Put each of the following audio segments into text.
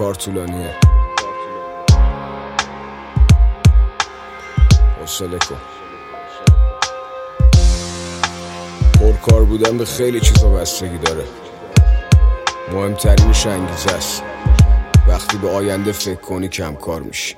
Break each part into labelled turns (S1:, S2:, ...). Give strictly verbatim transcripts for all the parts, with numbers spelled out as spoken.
S1: کار طولانیه، حوصله کن. پرکار بودن به خیلی چیزا بستگی داره، مهمترینش انگیزه است. وقتی به آینده فکر کنی کم کار میشی.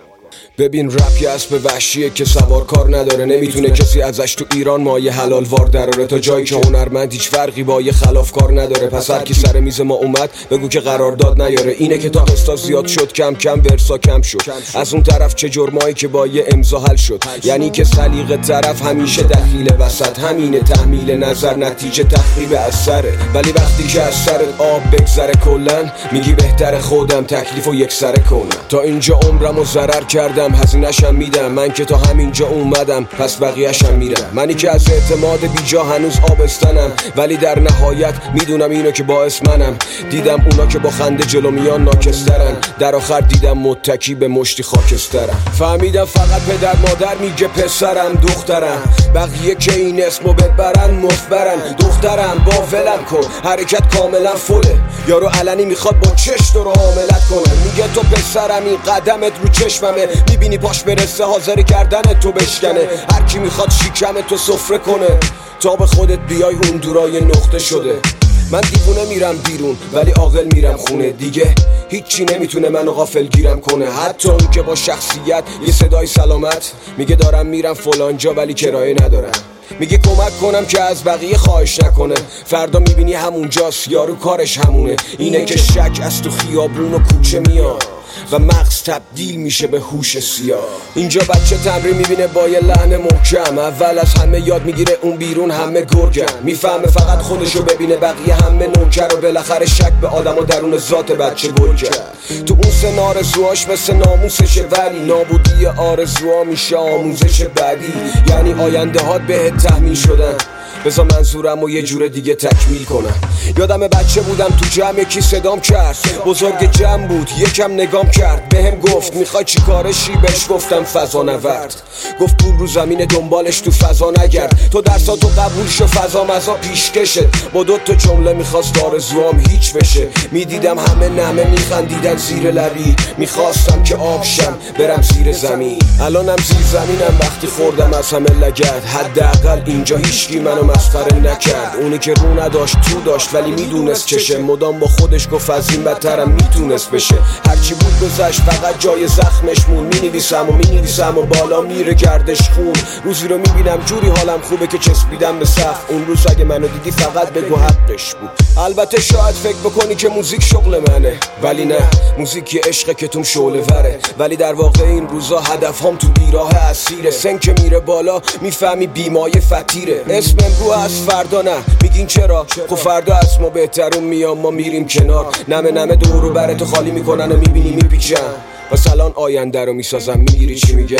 S1: ببین رپ یه اسب وحشیه که سوار کار نداره، نمیتونه کسی ازش تو ایران مایه حلال وار دراره. تا جایی که هنرمند هیچ فرقی با یه خلاف کار نداره. پس هر کی سر میز ما اومد بگو که قرارداد نیاره. اینه که تا قسطا زیاد شد کم کم ورسا کم شد. از اون طرف چه جرمایی که با یه امضا حل شد. یعنی که سلیقه طرف همیشه دخیل وسط، همینه تحمیل نظر نتیجه تخریب اثره. ولی وقتی که از سرت آب بگذره کلن میگی بهتر خودم تکلیفو یک سره کنم. تا اینجا عمرمو ضرر کردم، هزینه‌شم میدم. من که تا همینجا اومدم پس بقیه‌شم میرم. منی که از اعتماد بیجا هنوز آبستنم، ولی در نهایت میدونم اینو که باعث منم. دیدم اونا که با خنده جلو میان ناکسترن، در آخر دیدم متکی به مشتی خاکسترم. فهمیدم فقط پدر مادر میگه پسرم دخترم، بقیه که این اسمو ببرن مفبرن. دخترم با ولم کن، حرکت کاملا فله. یارو علنی میخواد با چش تو رو حاملت کنه. میگه تو پسرم، این قدمت رو چشممه. میبینی پاش برسه حاضر گردن تو بشکنه. هر کی میخواد شیکم تو سفره کنه تا به خودت بیای اون دورای نقطه شده. من دیوونه میرم بیرون ولی عاقل میرم خونه. دیگه هیچی نمیتونه منو غافل گیرم کنه. حتی اون که با شخصیت یه صدای سلامت میگه دارم میرم فلان جا ولی کرایه ندارم. میگه کمک کنم که از بقیه خواهش نکنه. فردا میبینی همونجاست، یارو کارش همونه. اینه که شک از تو خیابون و کوچه میاد و مغز تبدیل میشه به هوش سیاه. اینجا بچه تمرین میبینه با یه لحن محکم. اول از همه یاد میگیره اون بیرون همه گرگن. میفهمه فقط خودشو ببینه بقیه همه نوکر. و بالاخره شک به آدم و درون ذات بچه گل کرد. تو اون سن آرزوهاش مثل ناموسشه، ولی نابودی آرزوها میشه آموزش بعدی. یعنی آینده هات بهت تحمیل شدن، بذار منظورم و یه جور دیگه تکمیل کنم. یادم بچه بودم تو جمع یکی صدام کرد، بزرگ جمع بود یکم نگام کرد. بهم گفت میخوای چی کارشی؟ بهش گفتم فضا نورد. گفت پول رو زمین دنبالش تو فضا نگرد. تو درساتو قبول شو فضا مزا پیشکشت. با دو تا جمله میخواست آرزوام هیچ بشه. میدیدم همه نمه میخندیدن زیر لبی. میخواستم که آبشم برم زیر زمین. الانم زیر زمینم وقتی خوردم از همه لگد. حداقل اینجا هیچکی منو مسخره نکرد. اونی که رو نداشت تو داشت ولی میدونست چشه. مدام با خودش گفت از این بدترم میتونست بشه. هرچی بود گذشت فقط جای زخمش مون. مینویسم و مینویسم و بالا میره گردش خون. روزی رو میبینم جوری حالم خوبه که چسبیدم به سقف. اون روز اگه منو دیدی فقط بگو حقش بود. البته شاید فکر بکنی که موزیک شغل منه، ولی نه، موزیک یه عشقه که توم شعله وره. ولی در واقع این روزا هدف هم تو بیراه اسیره. سن که میره بالا میفهمی بیمایه فتیره. اسم امرو از فردا نه، میگین چرا؟ خب فردا از ما بهترون میام، ما میریم کنار. نمه نمه دورو براتو خالی میکنن و میبینی میپیچن. پس الان آینده رو میسازم، میگیری چی میگم؟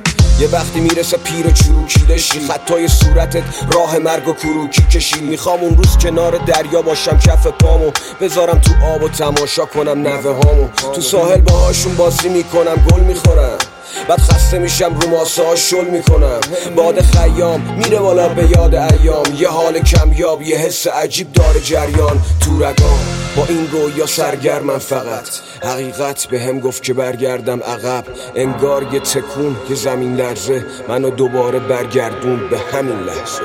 S1: یه وقتی میرسه پیر و چروکی دشی، خطای صورتت راه مرگ و کروکی کشی. میخوام اون روز کنار دریا باشم، کف پامو بذارم تو آب و تماشا کنم نوه هامو. تو ساحل باهاشون بازی میکنم، گل میخورم. بعد خسته میشم رو ماسه ها شل میکنم. باد خیام میره بالا به یاد ایام. یه حال کمیاب، یه حس عجیب داره جریان تو رگام. با این رویا سرگرمم فقط. حقیقت به هم گفت که برگردم عقب. انگار یه تکون، یه زمین لرزه منو دوباره برگردون به همین لحظه.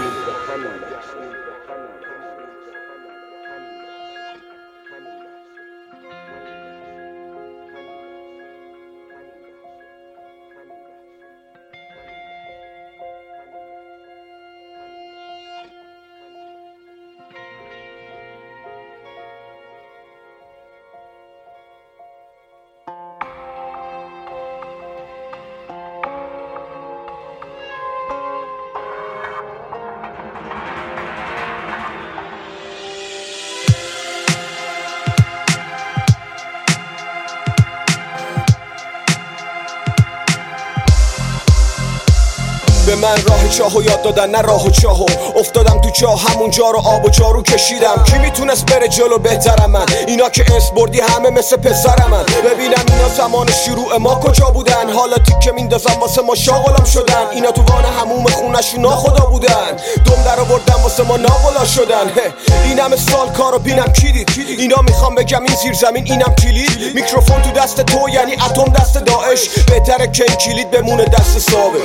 S1: به من راه چاهو یاد دادن نه راه و چاهو. افتادم تو چاه همونجا رو آب و جارو کشیدم. کی میتونست بره جلو بهترم من؟ اینا که اسم بردی همه مثل پسرم من. ببینم اینا زمان شروع ما کجا بودن؟ حالا تیکه میندازم واسه ما شاغلام شدن. اینا تو وان هموم خونشون ناخدا بودن. دم در آوردن واسه ما ناغلا شدن. این همه سال کارو بینم کی دید؟ اینا میخوام بگم این زیر زمین اینم کلید. میکروفون تو دست تو یعنی اتم دست داعش. بهتره که این کلید بمونه دست صابش.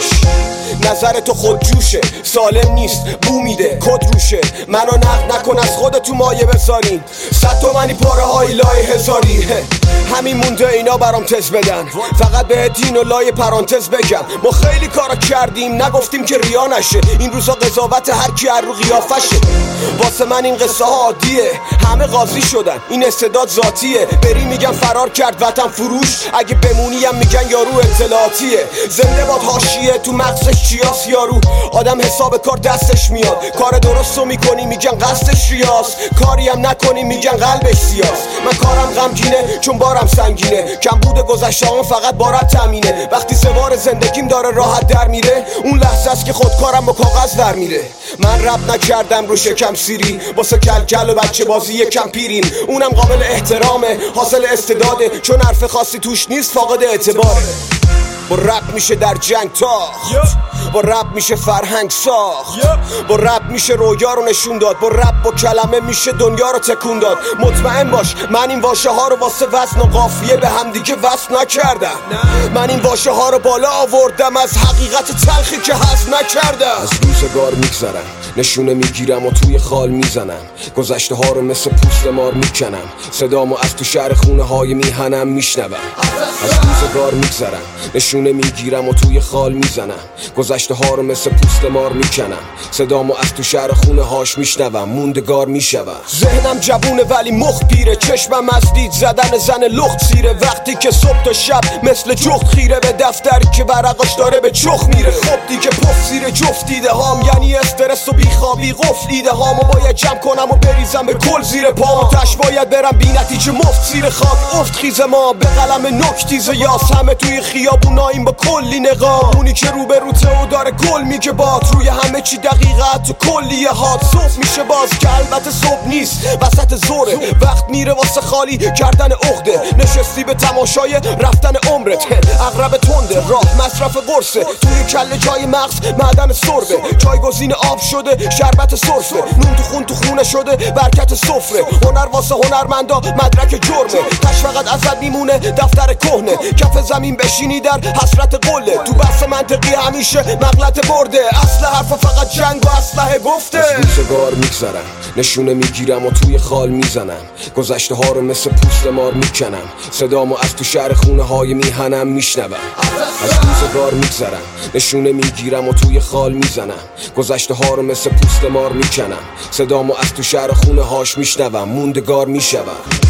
S1: نظر تو خود جوشه سالم نیست بو میده کد روشه. منو نقد نکن از خودت تو مایه بذارین. صد تومنی پاره های لای هزاری. همین مونده اینا برام تز بدن. فقط به دین و لای پرانتز بگم ما خیلی کارا کردیم نگفتیم که ریا نشه. این روزا قضاوت هر کی هر رو قیافشه. واسه من این قصه ها عادیه. همه قاضی شدن این استعداد ذاتیه. بری میگن فرار کرد وطن فروش. اگه بمونیم میگن یارو اطلاعاتیه. زنده باد حاشیه تو مغزش چیاس یارو. آدم حساب کار دستش میاد. کار درستو میکنی میگن قصدش ریاض. کاری هم نکنی میگن قلبش سیاس. من کارم غمگینه چون بارم سنگینه. کم بوده گذشته‌ام فقط بارت تامینه. وقتی سوار زندگیم داره راحت در میره اون لحظه است که خودکارم با کاغذ در میره. من رپ نکردم رو شکم سیری واسه کل کل و بچه بازی یکم پیریم. اونم قابل احترامه حاصل استعداده. چون حرف خاصی توش نیست فاقد اعتباره. با رپ میشه در جنگ تاخت. با رپ میشه فرهنگ ساخت. با رپ میشه رویا رو نشون داد. با رپ با کلمه میشه دنیا رو تکون داد. مطمئن باش من این واژه ها رو واسه وزن و قافیه به هم دیگه وصل نکردم. من این واژه ها رو بالا آوردم از حقیقت تلخی که هضم نکردم. از روزگار میگذرم نشونه میگیرم و توی خال میزنم. گذشته ها رو مثل پوست مار میکنم. صدامو از تو شهر خونه های میهنم میشنوم. از روزگار میگذرم نشونه میگیرم و توی خال میزنم. گذشته ها رو مثل پوست مار میکنم. صدامو از تو شهر خونه هاش میشنوم. موندگار میشوم. ذهنم جوونه ولی مخ پیره. چشمم از دید زدن زن لخت سیره. وقتی که صبح تا شب مثل جخت خیره به دفتر که ورقاش داره به چخ میره. خب دیگه پف زیر جفت دیده هام یعنی استرس و بیخوابی قفل دیده هامو باید جمع کنم و بریزم به کل زیر پام. تش باید برم بی نتیجه مفت زیر خاک افت خیز ما به قلم نکتیز یاس. همه توی خیابوناییم با کلی نقاب. اونی که رو به روته و داره گل میگه باد. روی همه چی دقیقت تو کلیه هات. صبح میشه باز که البته صبح نیست وسط زوره. وقت میره واسه خالی کردن عقده. نشستی به تماشای رفتن عمرت. اغرب تنده راه مصرف قرصه. توی کله جای مغز معدن سربه. جایگزین آب شده شربت سرفه. نون تو خون تو خونه شده برکت سفره. هنر واسه هنرمندا مدرک جرمه. تش فقط ازت میمونه دفتر کهنه. کف زمین بشینی در حسرت قله. تو بحث منطقی همیشه مغلط برده. اصل حرف فقط جنگ و اسلحه گفته. از روزگار میگذرم نشونه میگیرم و توی خال میزنم. گذشته ها رو مثل پوست مار میکنم. صدامو از تو شهر خونه های میهنم میشنوم. از روزگار میگذرم نشونه میگیرم و توی خال میزنم. گذشته ها رو مثل پوست مار میکنم. صدامو از تو شهر خونه هاش میشنوم. موندگار میشوم.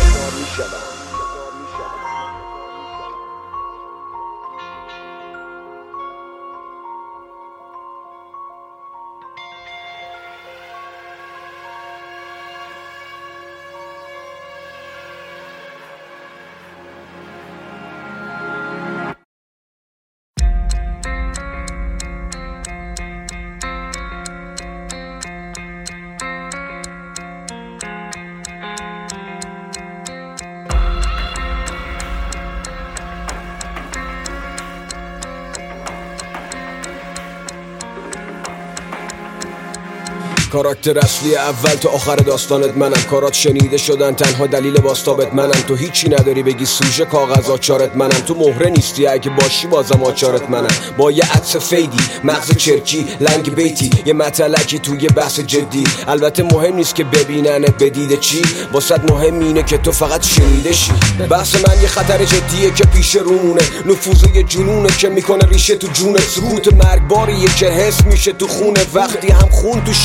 S1: کاراکتر اصلی اول تا آخر داستانت منم. کارات شنیده شدن تنها دلیل باستابت منم. تو هیچی نداری بگی سوژه کاغذ آچارت منم. تو مهره نیستی اگه باشی بازم آچارت منم. با یه عکس فیدی مغز چرکی لنگ بیتی یه مطلقی توی بحث جدی. البته مهم نیست که ببیننت بدیده چی. واسط مهم اینه که تو فقط شنیده شی. بحث من یه خطر جدیه که پیش رونه. نفوذ یه جنونه که میکنه ریشه تو جونت. سکوت مرگباریه که حس میشه تو خونه. وقتی هم خون تو شیشه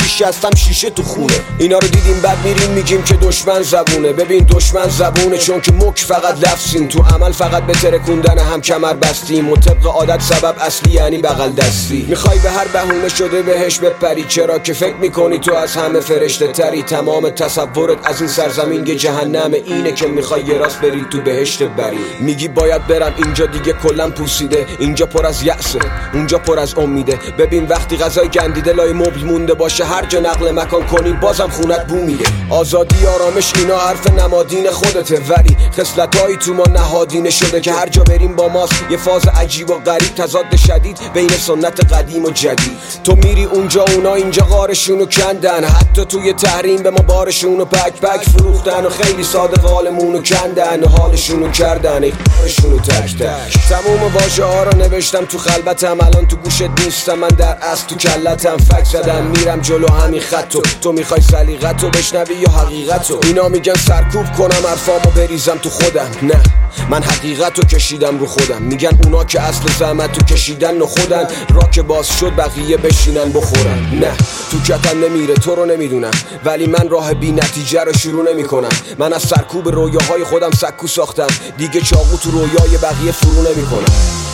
S1: دستم شیشه تو خونه. اینا رو دیدیم بعد میریم میگیم که دشمن زبونه. ببین دشمن زبونه چون که مک فقط لفظیم، تو عمل فقط به ترکوندن هم کمر بستیم و طبق عادت سبب اصلی یعنی بغل دستی. میخوای به هر بهونه شده بهش بپری، چرا که فکر میکنی تو از همه فرشته تری. تمام تصورت از این سرزمین یه جهنم، اینه که میخوای یه راست بری تو بهشت بری. میگی باید برم اینجا دیگه کلم پوسیده، اینجا پر از یأسه اونجا پر از امیده. ببین وقتی غذای گندیده لای مبل مونده باشه، هر جا نقل مکان کنی بازم خونت بو میده. آزادی آرامش اینا حرف نمادین خودته، ولی خصلتایی تو ما نهادینه شده که هر جا بریم با ماست. یه فاز عجیب و غریب، تضاد شدید بین سنت قدیم و جدید. تو میری اونجا اونا اینجا غارشونو کندن، حتی توی تحریم به ما بارشونو پک پک فروختن و خیلی ساده قالمونو کندن و حالشونو کردن ای قارشونو تک تک. تموم واژه ها رو نوشتم تو خلبتم، الان تو گوشت نیستم، من در اصل تو کلتم. فک زدم میرم جلو همین خطو، تو میخوای سلیقتو بشنوی یا حقیقتو؟ اینا میگن سرکوب کنم حرفامو بریزم تو خودم، نه من حقیقتو کشیدم رو خودم. میگن اونا که اصل زحمتو کشیدن و خودن، را که باز شد بقیه بشینن بخورن. نه تو کتن نمیره تو رو نمیدونم، ولی من راه بی نتیجه رو شروع نمی کنم. من از سرکوب رویاهای خودم سکو ساختم، دیگه چاقو تو رویای بقیه فرو نمی کنم.